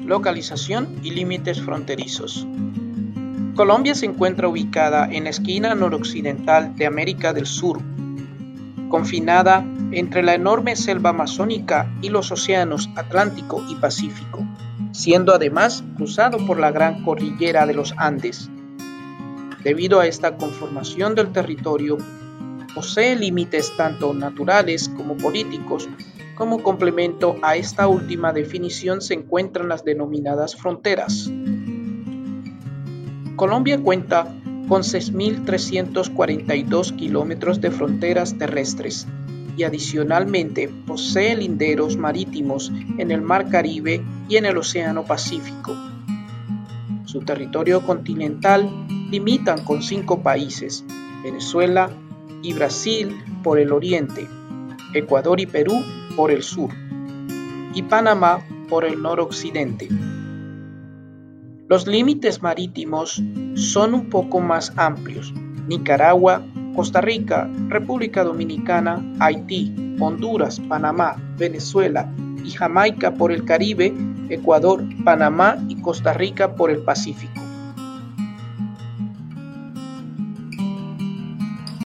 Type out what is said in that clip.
Localización y límites fronterizos. Colombia se encuentra ubicada en la esquina noroccidental de América del Sur, confinada entre la enorme selva amazónica y los océanos Atlántico y Pacífico, siendo además cruzado por la gran cordillera de los Andes. Debido a esta conformación del territorio, posee límites tanto naturales como políticos. Como complemento a esta última definición se encuentran las denominadas fronteras. Colombia cuenta con 6.342 kilómetros de fronteras terrestres y adicionalmente posee linderos marítimos en el Mar Caribe y en el Océano Pacífico. Su territorio continental limitan con 5 países: Venezuela y Brasil por el oriente, Ecuador y Perú por el sur, y Panamá por el noroccidente. Los límites marítimos son un poco más amplios: Nicaragua, Costa Rica, República Dominicana, Haití, Honduras, Panamá, Venezuela y Jamaica por el Caribe, Ecuador, Panamá y Costa Rica por el Pacífico.